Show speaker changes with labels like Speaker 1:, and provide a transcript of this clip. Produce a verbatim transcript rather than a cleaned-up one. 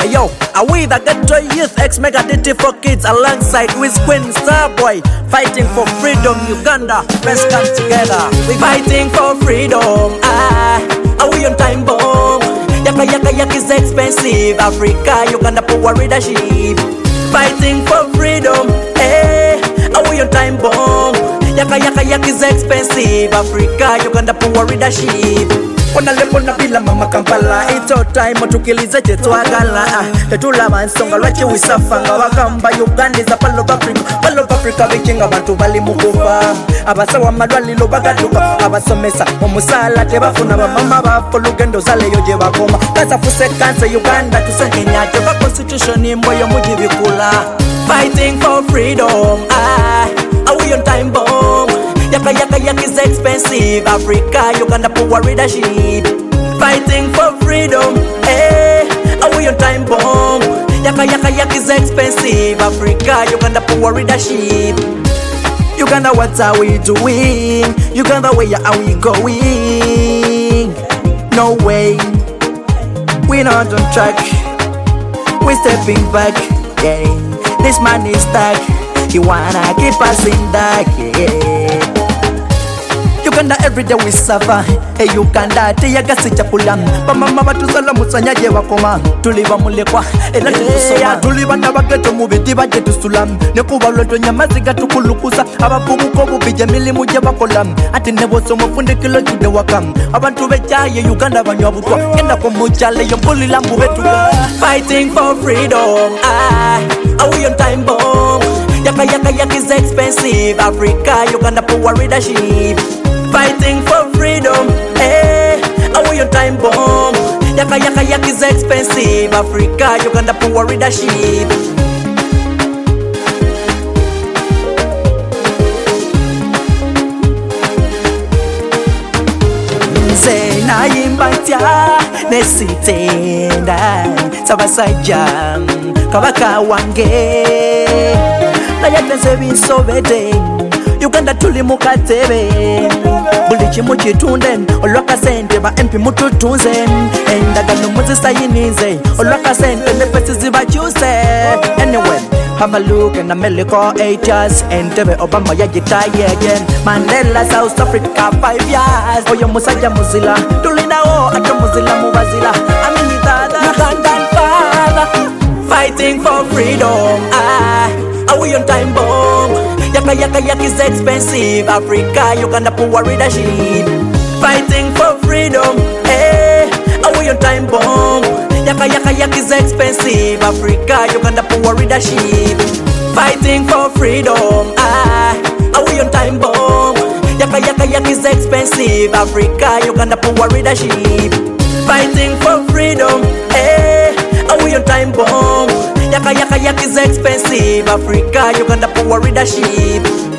Speaker 1: Ayo, are we the ghetto youth ex mega D T for kids alongside with Queen Starboy, fighting for freedom. Uganda, let's come together. We fighting for freedom. Ah, are we on time bomb? Yaka yaka yaka is expensive. Africa, Uganda power leadership. Fighting for freedom. Eh, are we on time bomb? Yaka yaka yaka is expensive. Africa, Uganda power leadership. Ona lepo na bila mama Kampala. It's all time tukilize chetwagala. Tetula mansonga lwachi wisafanga wakamba Uganda is a palo of Africa. Palo of Africa bikinga abantu bali mukufa. Abasawa malwalilo bagaduka. Abasomesa omusala tebafuna bamama bafo lugendo zaleyo gye bakoma. Kasa fuse kanse Uganda tusengenya teba constitution imbo yo mujibikula. Fighting for freedom. Ah, are we on time bomb? Yaka yaka yaka is expensive. Africa, Uganda power leadership. Fighting for freedom. Eh, are we on time bomb? Yaka yaka yaka is expensive. Africa, Uganda power leadership. Uganda, what are we doing? Uganda, where are we going? No way, we're not on track. We're stepping back. Yeah, this man is stuck. He wanna keep us in dark. Yeah. Uganda every day we suffer. Hey Uganda teyaga sichakula. Bamama batuzala musanyaje bakoma. Tuliba mulekwa era tukusoma. Tuliba nabageto mubiti baje tusulam. Nekuba lweto nyamazi gatukulukusa. Abafubuko bubije milimu je bakola. Ati neboso mufunde kilo jude wakam. Abantu bejaye Uganda banywa butwa. Kenda ko mujale yo mbulila mubetu. Fighting for freedom. Ah, are we on time bomb? Yaka yaka yaka is expensive. Africa, Uganda power leadership. Fighting for freedom. Eh, are we on time bomb? Yaka yaka yaka is expensive. Africa, Uganda power leadership. Nze naimbatya nesitenda sabasajja kabaka wange nayatenze binsobede. Uganda tuli mukatebe buli kimu kitunde olwakasente ba M P mututunze endagano muzisayinize olwakasente nefesi zibakyuse. Anyway, have a look and America eight years Entebbe Obama yagitaye again. Mandela South Africa five years. Oyo musajja muzila tulinawo ate muzila mubazila. Aminitada Ugandan father fighting for freedom. Ah, are we on time bomb? Yaka yaka yaka is expensive. Africa, Uganda power leadership. Fighting for freedom. Eh, are we on time bomb? Yaka yaka yaka is expensive. Africa, Uganda power leadership. Fighting for freedom. Ah, are we on time bomb? Yaka yaka yaka is expensive. Africa, Uganda power leadership. Fighting for freedom. Eh, are we on time bomb? Yaka yaka yaka is expensive. Africa, Uganda power leadership.